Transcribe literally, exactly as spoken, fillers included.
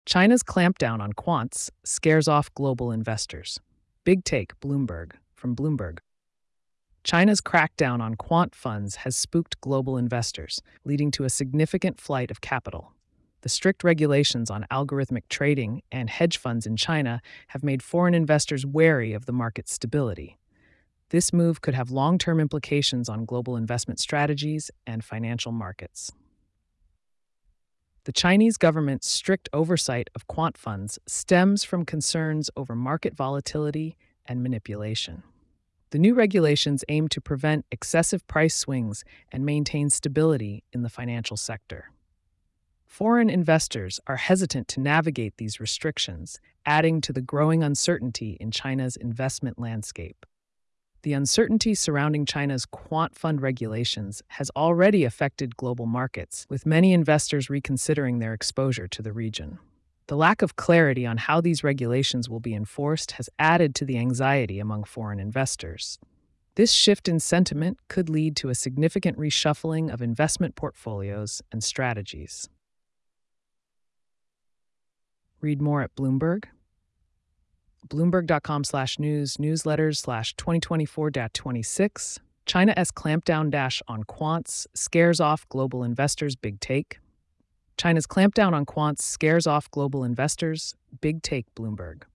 China's clampdown on quants scares off global investors. Big take, Bloomberg, from Bloomberg. China's crackdown on quant funds has spooked global investors, leading to a significant flight of capital. The strict regulations on algorithmic trading and hedge funds in China have made foreign investors wary of the market's stability. This move could have long-term implications on global investment strategies and financial markets. The Chinese government's strict oversight of quant funds stems from concerns over market volatility and manipulation. The new regulations aim to prevent excessive price swings and maintain stability in the financial sector. Foreign investors are hesitant to navigate these restrictions, adding to the growing uncertainty in China's investment landscape. The uncertainty surrounding China's quant fund regulations has already affected global markets, with many investors reconsidering their exposure to the region. The lack of clarity on how these regulations will be enforced has added to the anxiety among foreign investors. This shift in sentiment could lead to a significant reshuffling of investment portfolios and strategies. Read more at Bloomberg. Bloomberg.com slash news, newsletters slash 2024-26. China's clampdown dash on quants scares off global investors, big take. China's clampdown on quants scares off global investors, big take, Bloomberg.